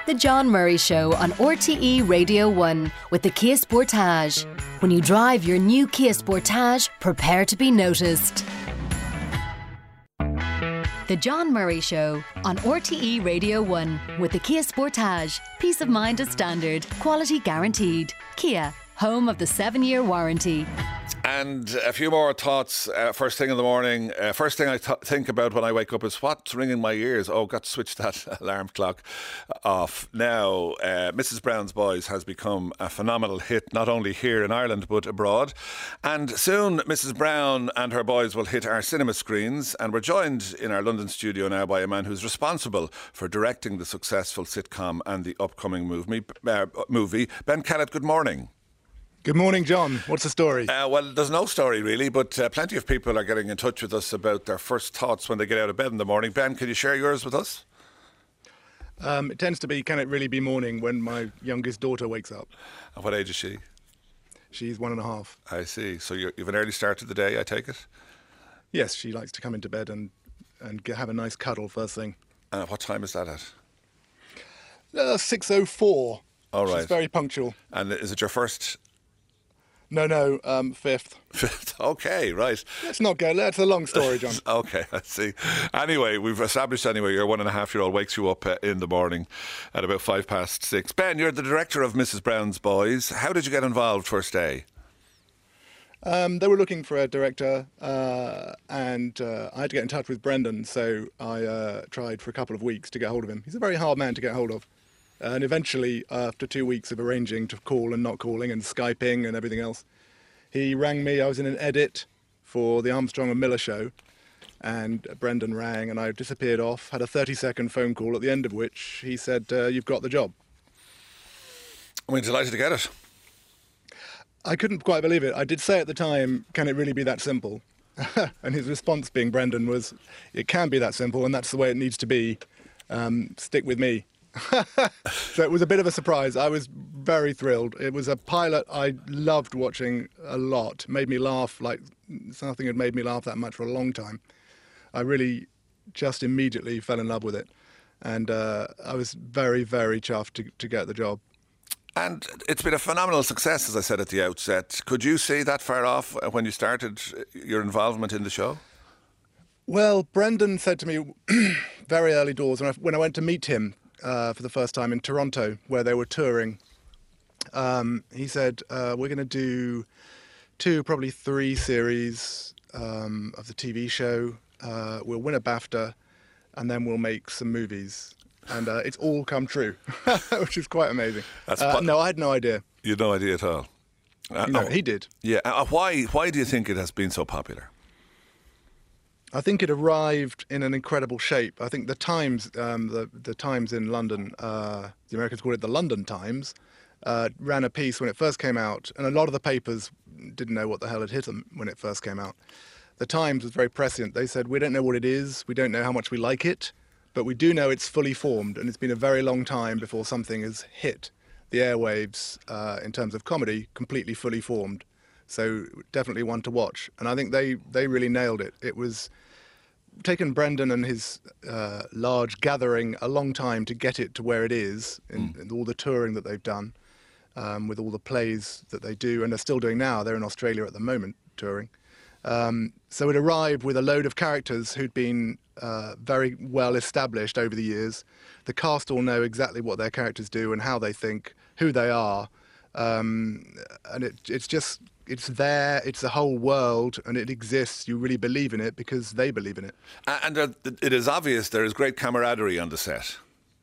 The John Murray Show on RTE Radio 1 with the Kia Sportage. When you drive your new Kia Sportage, prepare to be noticed. The John Murray Show on RTE Radio 1 with the Kia Sportage. Peace of mind as standard, quality guaranteed. Kia, home of the 7-year warranty. And a few more thoughts first thing in the morning. First thing I think about when I wake up is what's ringing my ears. Oh, got to switch that alarm clock off. Now, Mrs. Brown's Boys has become a phenomenal hit, not only here in Ireland but abroad. And soon Mrs. Brown and her boys will hit our cinema screens. And we're joined in our London studio now by a man who's responsible for directing the successful sitcom and the upcoming movie. Ben Kellett, good morning. Good morning, John. What's the story? Well, there's no story really, but plenty of people are getting in touch with us about their first thoughts when they get out of bed in the morning. Ben, can you share yours with us? It tends to be, can it really be morning, when my youngest daughter wakes up. And what age is she? She's 1.5. I see. So you've an early start to the day, I take it? Yes, she likes to come into bed and have a nice cuddle first thing. What time is that at? 6:04. All right. She's very punctual. And is it your first? No, fifth. Fifth. Okay, right. Let's not go. That's a long story, John. Okay, I see. Anyway, we've established your 1.5-year-old wakes you up in the morning at about 6:05. Ben, you're the director of Mrs. Brown's Boys. How did you get involved first day? They were looking for a director, and I had to get in touch with Brendan, so I tried for a couple of weeks to get hold of him. He's a very hard man to get hold of. And eventually, after 2 weeks of arranging to call and not calling and Skyping and everything else, he rang me. I was in an edit for the Armstrong and Miller show, and Brendan rang, and I disappeared off, had a 30-second phone call, at the end of which he said, you've got the job. We're delighted to get it. I couldn't quite believe it. I did say at the time, can it really be that simple? And his response, being Brendan, was, it can be that simple, and that's the way it needs to be. Stick with me. So it was a bit of a surprise. I was very thrilled. It was a pilot I loved watching a lot. Made me laugh like nothing had made me laugh that much for a long time. I really just immediately fell in love with it. And I was very, very chuffed to get the job. And it's been a phenomenal success, as I said at the outset. Could you see that far off when you started your involvement in the show? Well, Brendan said to me very early doors, when I went to meet him for the first time in Toronto, where they were touring, he said, we're going to do 2, probably 3 series of the TV show. We'll win a BAFTA, and then we'll make some movies. And it's all come true, which is quite amazing. No, I had no idea. You had no idea at all? No, he did. Yeah. Why do you think it has been so popular? I think it arrived in an incredible shape. I think the Times, the Times in London, the Americans call it the London Times, ran a piece when it first came out, and a lot of the papers didn't know what the hell had hit them when it first came out. The Times was very prescient. They said, we don't know what it is, we don't know how much we like it, but we do know it's fully formed, and it's been a very long time before something has hit the airwaves in terms of comedy, completely fully formed. So definitely one to watch. And I think they really nailed it. It was taken Brendan and his large gathering a long time to get it to where it is, in all the touring that they've done, with all the plays that they do, and they're still doing now. They're in Australia at the moment, touring. So it arrived with a load of characters who'd been very well established over the years. The cast all know exactly what their characters do and how they think, who they are. And it's there, it's the whole world, and it exists. You really believe in it because they believe in it. And it is obvious there is great camaraderie on the set.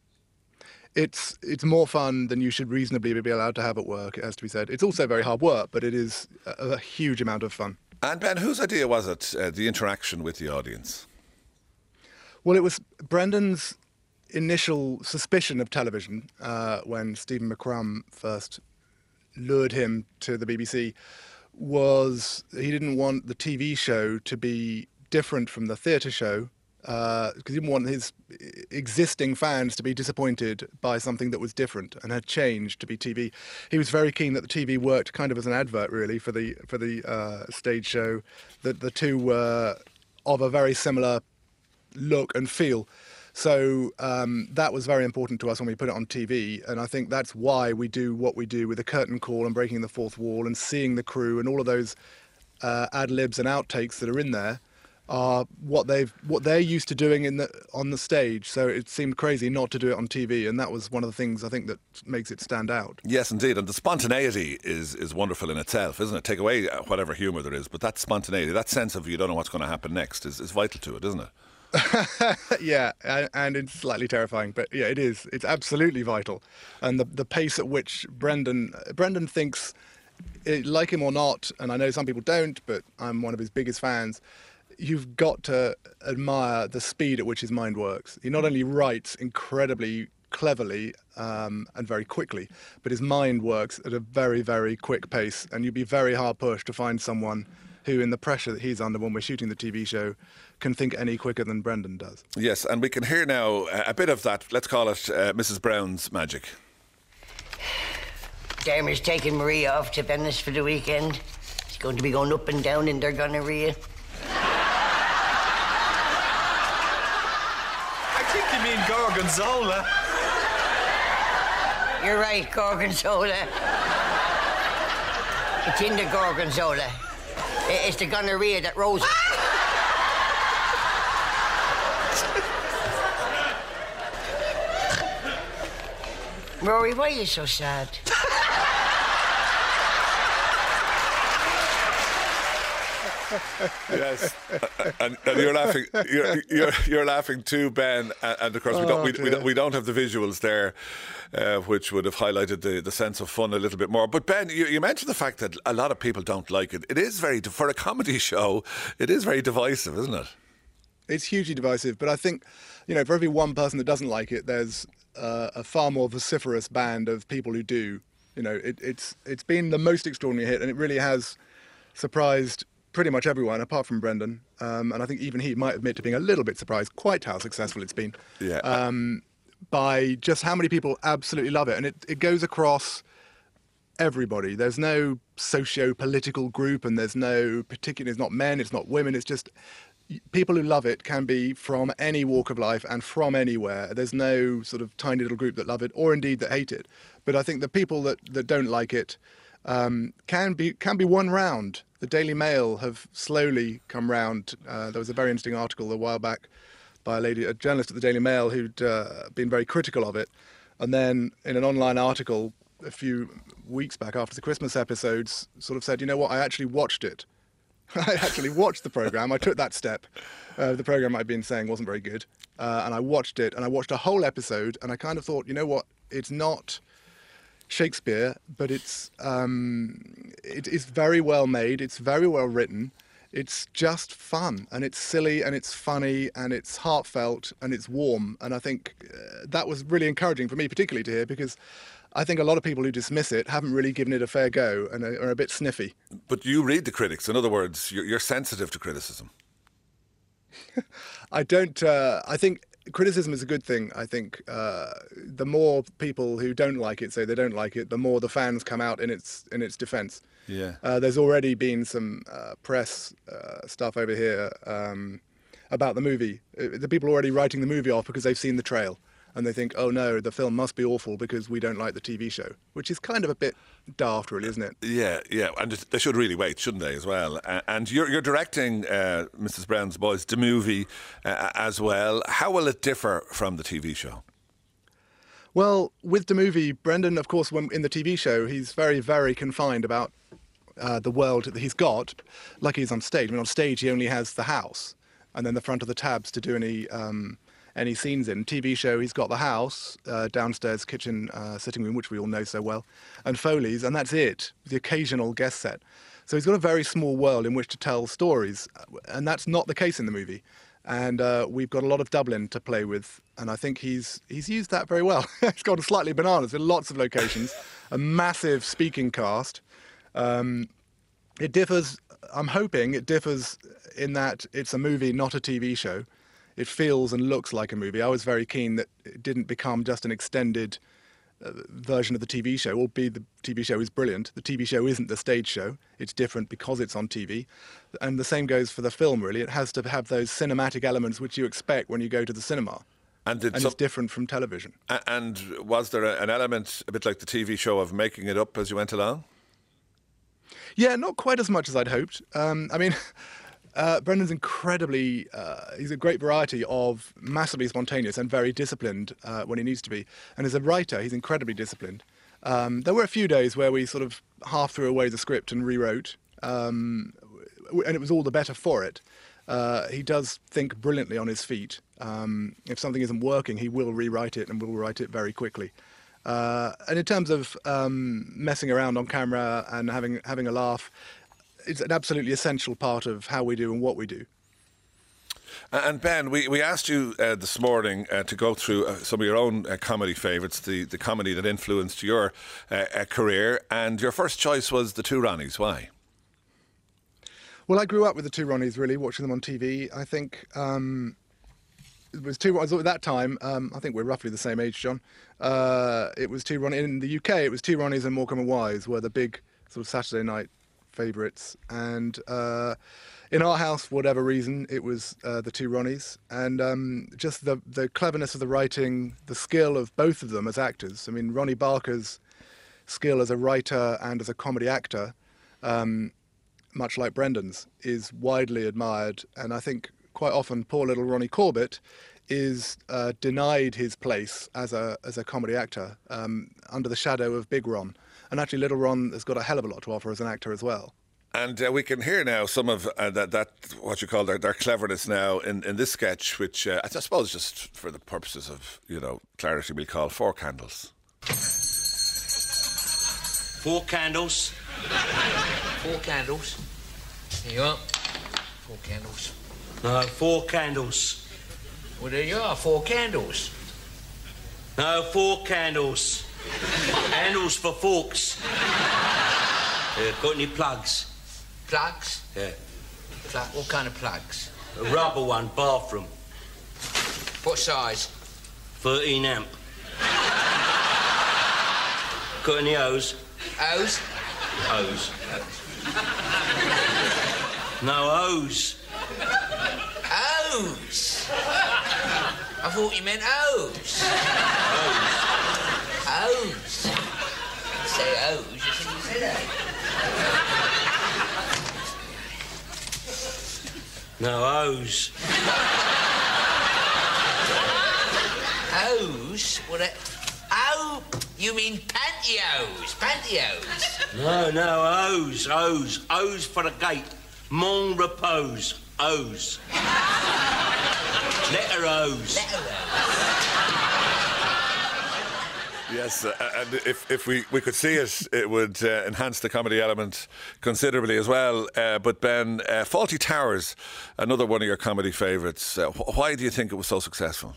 It's more fun than you should reasonably be allowed to have at work, it has to be said. It's also very hard work, but it is a huge amount of fun. And Ben, whose idea was it, the interaction with the audience? Well, it was Brendan's initial suspicion of television when Stephen McCrum first lured him to the BBC. Was he didn't want the TV show to be different from the theatre show, because he didn't want his existing fans to be disappointed by something that was different and had changed to be TV. He was very keen that the TV worked kind of as an advert, really, for the stage show. That the two were of a very similar look and feel. So that was very important to us when we put it on TV, and I think that's why we do what we do with the curtain call and breaking the fourth wall and seeing the crew and all of those ad-libs and outtakes that are in there are what they're used to doing on the stage. So it seemed crazy not to do it on TV, and that was one of the things I think that makes it stand out. Yes, indeed, and the spontaneity is wonderful in itself, isn't it? Take away whatever humour there is, but that spontaneity, that sense of you don't know what's going to happen next is vital to it, isn't it? Yeah, and it's slightly terrifying, but yeah, it is. It's absolutely vital, and the pace at which Brendan thinks, like him or not, and I know some people don't, but I'm one of his biggest fans. You've got to admire the speed at which his mind works. He not only writes incredibly cleverly and very quickly, but his mind works at a very, very quick pace, and you'd be very hard pushed to find someone who, in the pressure that he's under when we're shooting the TV show, can think any quicker than Brendan does. Yes, and we can hear now a bit of that, let's call it Mrs. Brown's magic. Dermot's taking Maria off to Venice for the weekend. She's going to be going up and down in their gonorrhea. Gorgonzola. You're right, Gorgonzola. It's in the Gorgonzola. It's the gonorrhea that rose. Rory, why are you so sad? Yes, and you're laughing. You're laughing too, Ben. And of course, we don't have the visuals there, which would have highlighted the sense of fun a little bit more. But Ben, you mentioned the fact that a lot of people don't like it. It is for a comedy show. It is very divisive, isn't it? It's hugely divisive, but I think, for every one person that doesn't like it, there's a far more vociferous band of people who do. It's been the most extraordinary hit, and it really has surprised pretty much everyone, apart from Brendan. And I think even he might admit to being a little bit surprised quite how successful it's been. Yeah. By just how many people absolutely love it. And it goes across everybody. There's no socio-political group, and there's it's not men, it's not women, it's just people who love it can be from any walk of life and from anywhere. There's no sort of tiny little group that love it, or indeed that hate it. But I think the people that don't like it can be won round. The Daily Mail have slowly come round. There was a very interesting article a while back by a journalist at the Daily Mail who'd been very critical of it. And then in an online article a few weeks back after the Christmas episodes sort of said, you know what, I actually watched it. I actually watched the programme. I took that step. The programme I'd been saying wasn't very good. And I watched it, and I watched a whole episode, and I kind of thought, you know what, it's not Shakespeare, but it is very well made, it's very well written, it's just fun, and it's silly, and it's funny, and it's heartfelt, and it's warm. And I think that was really encouraging for me particularly to hear, because I think a lot of people who dismiss it haven't really given it a fair go and are a bit sniffy. But you read the critics. In other words, you're sensitive to criticism. I don't. I think criticism is a good thing. I think the more people who don't like it say they don't like it, the more the fans come out in its defence. Yeah. There's already been some press stuff over here about the movie. The people are already writing the movie off because they've seen the trail. And they think, oh no, the film must be awful because we don't like the TV show, which is kind of a bit daft, really, isn't it? Yeah, and they should really wait, shouldn't they, as well? And you're directing Mrs. Brown's Boys, the movie, as well. How will it differ from the TV show? Well, with the movie, Brendan, of course, when in the TV show, he's very, very confined about the world that he's got, like he's on stage. I mean, on stage, he only has the house and then the front of the tabs to do any scenes in. TV show, he's got the house, downstairs kitchen, sitting room, which we all know so well, and Foley's, and that's it, the occasional guest set. So he's got a very small world in which to tell stories, and that's not the case in the movie. And we've got a lot of Dublin to play with, and I think he's used that very well. It's gone slightly bananas in lots of locations, a massive speaking cast. It differs, I'm hoping it differs in that it's a movie, not a TV show. It feels and looks like a movie. I was very keen that it didn't become just an extended version of the TV show, albeit the TV show is brilliant. The TV show isn't the stage show. It's different because it's on TV. And the same goes for the film, really. It has to have those cinematic elements which you expect when you go to the cinema. and it's different from television. And was there an element, a bit like the TV show, of making it up as you went along? Yeah, not quite as much as I'd hoped. Brendan's incredibly, he's a great variety of massively spontaneous and very disciplined when he needs to be. And as a writer, he's incredibly disciplined. There were a few days where we sort of half threw away the script and rewrote, and it was all the better for it. He does think brilliantly on his feet. If something isn't working, he will rewrite it and will write it very quickly. And in terms of messing around on camera and having a laugh, it's an absolutely essential part of how we do and what we do. And Ben, we asked you this morning to go through some of your own comedy favourites, the comedy that influenced your career, and your first choice was The Two Ronnies. Why? Well, I grew up with The Two Ronnies, really, watching them on TV. I think it was at that time, I think we're roughly the same age, John. It was Two Ronnies. In the UK, it was Two Ronnies and Morecambe and Wise were the big sort of Saturday night favourites. And in our house, for whatever reason, it was The Two Ronnies. And just the cleverness of the writing, the skill of both of them as actors. I mean, Ronnie Barker's skill as a writer and as a comedy actor, much like Brendan's, is widely admired. And I think quite often poor little Ronnie Corbett is denied his place as a comedy actor under the shadow of Big Ron. And actually Little Ron has got a hell of a lot to offer as an actor as well. And we can hear now some of that what you call their cleverness now in this sketch, which I suppose just for the purposes of, clarity, we'll call Four Candles. 4 candles. 4 candles. Here you are. 4 candles. No, 4 candles. Well, there you are, 4 candles. No, 4 candles. Handles for forks. Got any plugs? Plugs? Yeah. What kind of plugs? A rubber one, bathroom. What size? 13 amp. Got any hose? Hose? Hose. No hose. Hose? I thought you meant hose. Hose. You say hose, you think you said that. No hose. Hose? What? Oh, you mean pantyhose? Pantyhose? No, hose. Hose for the gate. Mon repose. Hose. Letter hose. Yes, and if we could see it, it would enhance the comedy element considerably as well. But Ben, Fawlty Towers, another one of your comedy favourites. Why do you think it was so successful?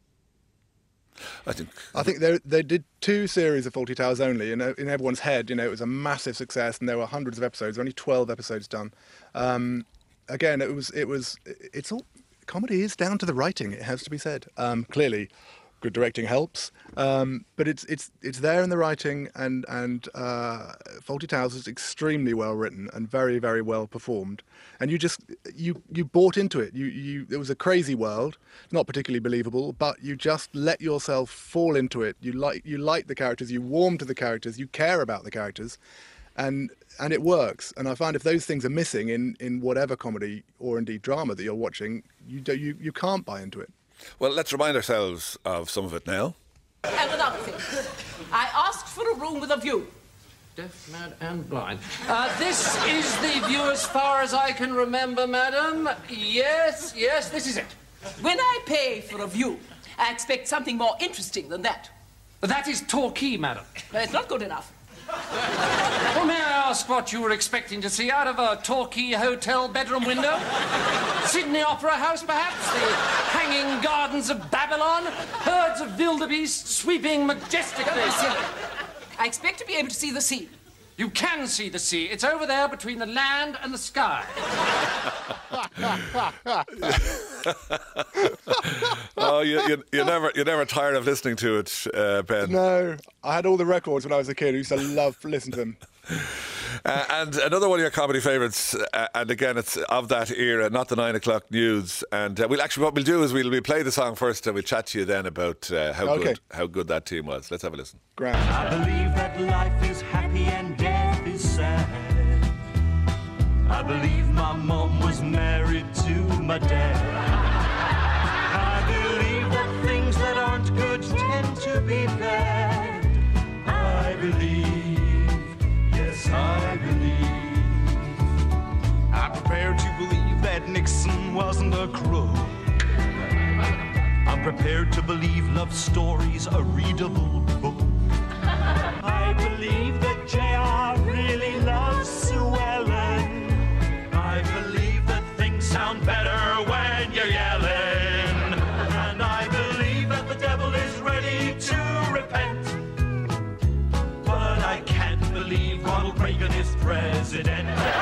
I think they did 2 series of Fawlty Towers only. In everyone's head, it was a massive success, and there were hundreds of episodes. Only 12 episodes done. Again, it's all comedy is down to the writing. It has to be said. Clearly, good directing helps, but it's there in the writing, and Fawlty Towers is extremely well written and very, very well performed. And you bought into it. It was a crazy world, not particularly believable, but you just let yourself fall into it. You like the characters, you warm to the characters, you care about the characters, and it works. And I find if those things are missing in whatever comedy or indeed drama that you're watching, you can't buy into it. Well, let's remind ourselves of some of it now. And another thing, I asked for a room with a view. Deaf, mad and blind. This is the view as far as I can remember, madam. Yes, this is it. When I pay for a view, I expect something more interesting than that. That is Torquay, madam. It's not good enough. Well, may I ask what you were expecting to see out of a Torquay hotel bedroom window? Sydney Opera House, perhaps? The hanging gardens of Babylon? Herds of wildebeest sweeping majestically? I expect to be able to see the sea. You can see the sea. It's over there between the land and the sky. Oh, you're never tired of listening to it, Ben. No, I had all the records when I was a kid. I used to love to listen to them. And another one of your comedy favourites, and again, it's of that era, not the 9 o'clock news. And what we'll do is we'll play the song first, and we'll chat to you then about how good that team was. Let's have a listen. Grand. I believe that life is happy and death is sad. I believe my mom was married to my dad. I believe that things that aren't good tend to be bad. I believe, yes, I believe. I'm prepared to believe that Nixon wasn't a crook. I'm prepared to believe love stories a readable book. I believe that J.R. really loves Sue Ellen. I believe that things sound better when you're yelling. And I believe that the devil is ready to repent. But I can't believe Ronald Reagan is president.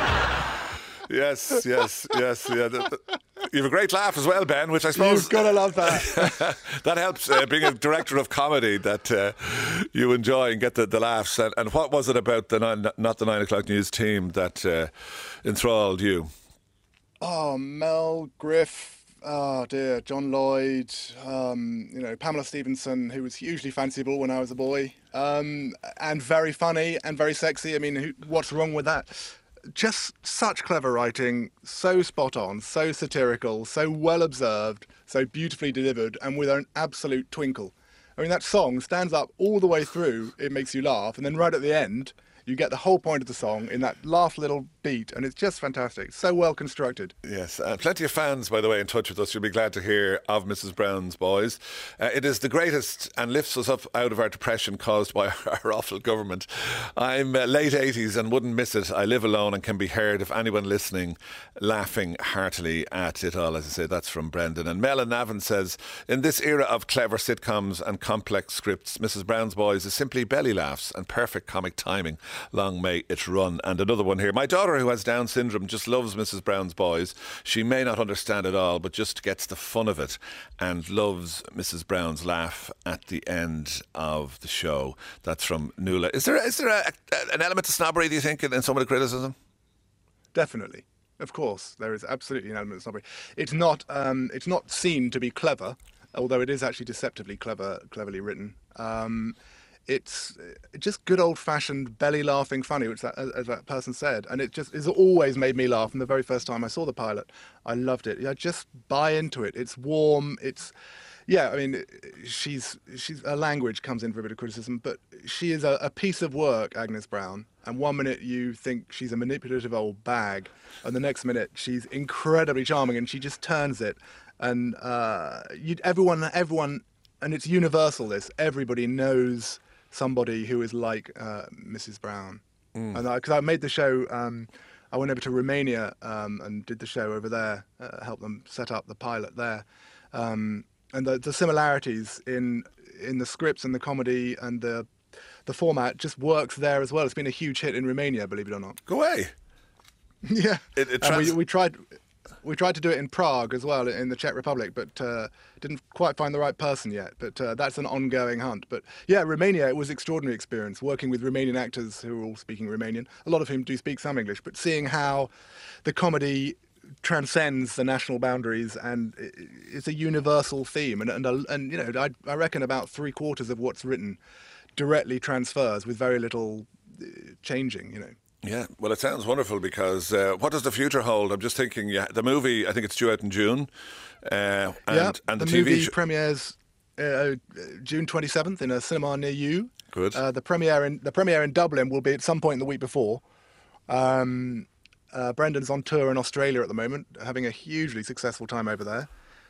Yes. Yeah. You have a great laugh as well, Ben, which I suppose... You've got to love that. That helps being a director of comedy, that you enjoy and get the laughs. And what was it about not the 9 o'clock news team that enthralled you? Oh, Mel, Griff, oh dear, John Lloyd, Pamela Stevenson, who was hugely fanciful when I was a boy, and very funny and very sexy. I mean, what's wrong with that? Just such clever writing, so spot on, so satirical, so well observed, so beautifully delivered, and with an absolute twinkle. I mean, that song stands up all the way through, it makes you laugh, and then right at the end, you get the whole point of the song in that last little beat, and it's just fantastic. So well constructed. Yes, plenty of fans, by the way, in touch with us. You'll be glad to hear of Mrs. Brown's Boys. It is the greatest and lifts us up out of our depression caused by our awful government. I'm late 80s and wouldn't miss it. I live alone and can be heard, if anyone listening, laughing heartily at it all. As I say, that's from Brendan. And Mel and Navan says, in this era of clever sitcoms and complex scripts, Mrs. Brown's Boys is simply belly laughs and perfect comic timing. Long may it run. And another one here. My daughter, who has Down syndrome, just loves Mrs. Brown's Boys. She may not understand it all, but just gets the fun of it and loves Mrs. Brown's laugh at the end of the show. That's from Nuala. Is there an element of snobbery, do you think, in some of the criticism? Definitely. Of course, there is absolutely an element of snobbery. It's not seen to be clever, although it is actually deceptively cleverly written. It's just good old-fashioned belly-laughing funny, which as that person said, and it just has always made me laugh from the very first time I saw the pilot. I loved it. I just buy into it. It's warm. I mean, she's her language comes in for a bit of criticism, but she is a piece of work, Agnes Brown. And one minute you think she's a manipulative old bag, and the next minute she's incredibly charming, and she just turns it. And everyone, and it's universal. Everybody knows somebody who is like Mrs. Brown. And because I made the show, I went over to Romania and did the show over there, helped them set up the pilot there. And the similarities in the scripts and the comedy and the format just works there as well. It's been a huge hit in Romania, believe it or not. Go away. Yeah. We tried to do it in Prague as well, in the Czech Republic, but didn't quite find the right person yet. But that's an ongoing hunt. But yeah, Romania, it was an extraordinary experience, working with Romanian actors who are all speaking Romanian, a lot of whom do speak some English, but seeing how the comedy transcends the national boundaries and it's a universal theme. And you know, I reckon about 3/4 of what's written directly transfers with very little changing, you know. Yeah, well, it sounds wonderful because what does the future hold? I'm just thinking, the movie, I think it's due out in June. And the movie premieres June 27th in a cinema near you. Good. The premiere in Dublin will be at some point in the week before. Brendan's on tour in Australia at the moment, having a hugely successful time over there.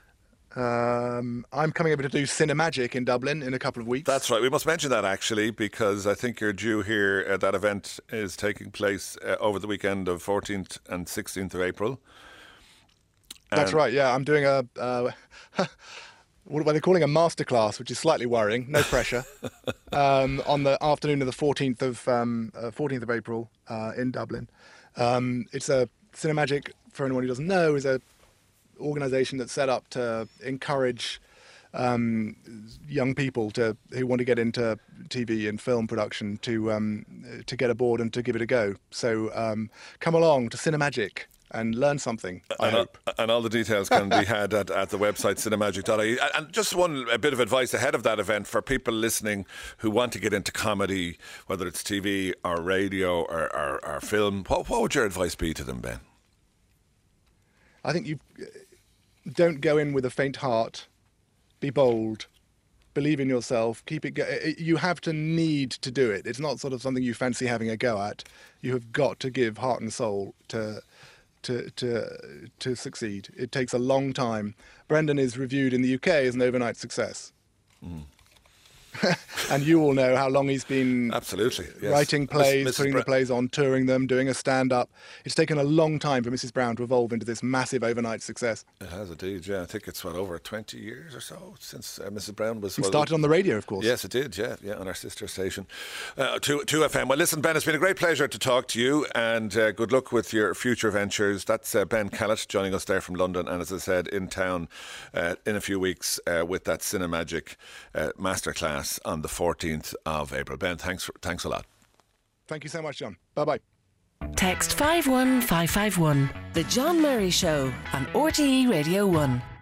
I'm coming over to do Cinemagic in Dublin in a couple of weeks. That's right. We must mention that actually, because I think you're due here. That event is taking place over the weekend of 14th and 16th of April. That's right. Yeah, I'm doing what are they calling a masterclass, which is slightly worrying. No pressure. On the afternoon of the 14th of April in Dublin. It's a Cinemagic, for anyone who doesn't know, is a organisation that's set up to encourage young people who want to get into TV and film production to get aboard and to give it a go. So come along to Cinemagic and learn something, I hope. And all the details can be had at the website cinemagic.ie. And just a bit of advice ahead of that event for people listening who want to get into comedy, whether it's TV or radio or film. What would your advice be to them, Ben? I think you don't go in with a faint heart. Be bold. Believe in yourself. Keep it. You have to need to do it. It's not sort of something you fancy having a go at. You have got to give heart and soul to succeed. It takes a long time. Brendan is reviewed in the UK as an overnight success. And you all know how long he's been absolutely writing plays, Mrs. putting the plays on, touring them, doing a stand-up. It's taken a long time for Mrs. Brown to evolve into this massive overnight success. It has indeed, yeah. I think it's, over 20 years or so since Mrs. Brown was... It started on the radio, of course. Yes, it did, yeah, on our sister station, 2FM. Well, listen, Ben, it's been a great pleasure to talk to you, and good luck with your future ventures. That's Ben Callett joining us there from London, and as I said, in town in a few weeks with that Cinemagic masterclass on the 14th of April. Ben, thanks a lot. Thank you so much, John. Bye-bye. Text 51551. The John Murray Show on RTE Radio 1.